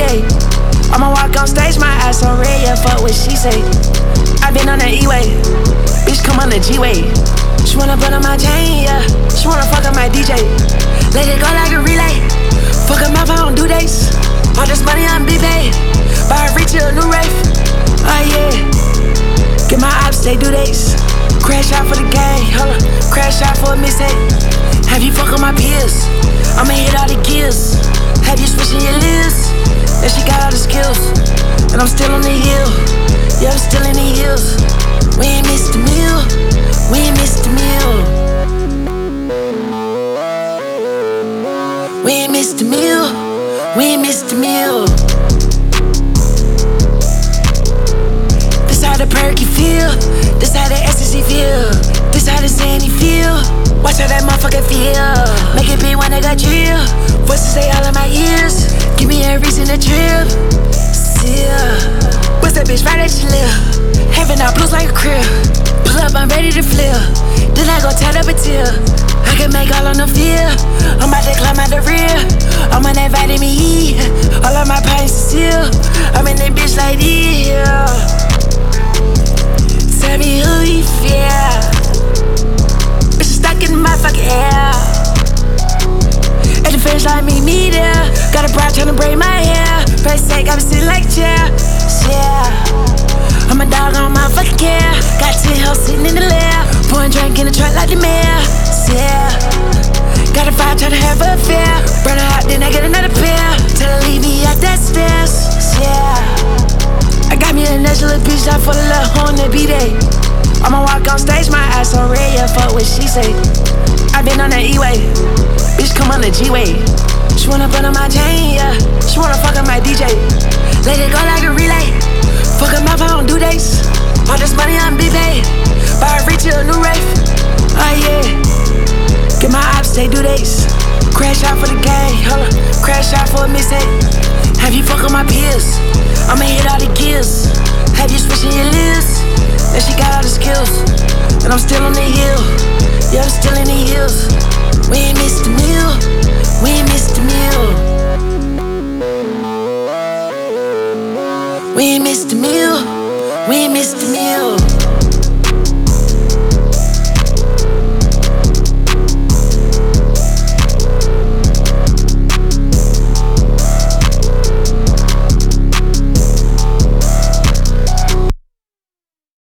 B-Day. I'ma walk on stage, my ass on red, yeah, fuck what she say. I been on that E-way, bitch come on the G-way. She wanna put on my chain, yeah, she wanna fuck up my DJ. Let it go like a relay, fuck up my phone, do dates. All this money on B-Pay, buy a reach a new rave. Oh yeah, get my ops, they do dates. Crash out for the gang, hold up, crash out for a mistake. Have you fuck on my peers, I'ma hit all the gears. Have you switching your lips, that she got all the skills. And I'm still on the hill, yeah, I'm still in the hills. We ain't missed the meal, we ain't missed the meal. We ain't missed the meal, we ain't missed the meal. This how the perky feel, this how the ecstasy feel, this how the zany feel. Watch how that motherfucker feel, make it be when I got drill. Voices say all in my ears, give me a reason to trip. Yeah, what's that bitch right that she live? Heaven out blues like a crib. Pull up, I'm ready to flip. Then I go tie up a tear. I can make all on the feel. I'm about to climb out the rear. I'm on that vitamin E. All of my pints still. I'm in that bitch like this. Yeah. Tell me who you feel. Bitch stuck in my fucking air. At the finish line, meet me there. Got a bride tryna braid my hair. First sake, I been sitting like a chair. Yeah, I'm a dog on my fucking care. Got 10 hoes sitting in the lair. Pouring drink in the truck like the mayor. Yeah, got a fire tryna have a affair. Burn her out, then I get another pair. Tell her leave me at that stairs. Yeah, I got me a nice little bitch out for the little hoe on the B-Day. I'ma walk on stage, my ass on red, yeah, fuck what she say. I been on that E-way, bitch come on the G-way. She wanna put on my chain, yeah, she wanna fuck up my DJ. Let it go like a relay, fuck up my phone, do dates. All this money on B-Pay, buy a reach a new rave. Oh yeah, get my ops, they do dates. Crash out for the gang, hold up, crash out for a mistake. Have you fuck on my peers, I'ma hit all the gears. Have you switching your lips, that she got all the skills. And I'm still on the hill, yeah, I'm still in the hills. We ain't missed the meal, we ain't missed the meal. We ain't missed the meal, we ain't missed the meal.